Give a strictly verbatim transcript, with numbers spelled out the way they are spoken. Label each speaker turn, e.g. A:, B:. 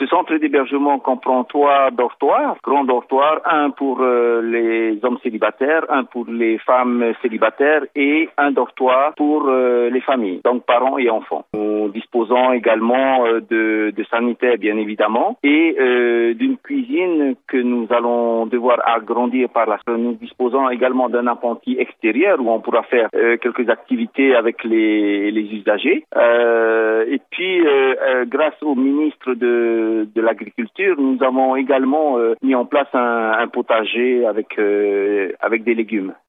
A: centre d'hébergement comprend trois dortoirs, grands dortoirs, un pour euh, les hommes célibataires, un pour les femmes célibataires et un dortoir pour euh, les familles, donc parents et enfants. Nous disposons également euh, de, de sanitaires, bien évidemment, et euh, d'une cuisine que nous allons devoir agrandir par la suite. Nous disposons également d'un appentis extérieur où on pourra faire euh, quelques activités avec les, les usagers. Euh, et puis, euh, euh, grâce au ministre de, de l'Agriculture, nous avons également euh, mis en place un, un potager avec, euh, avec des légumes.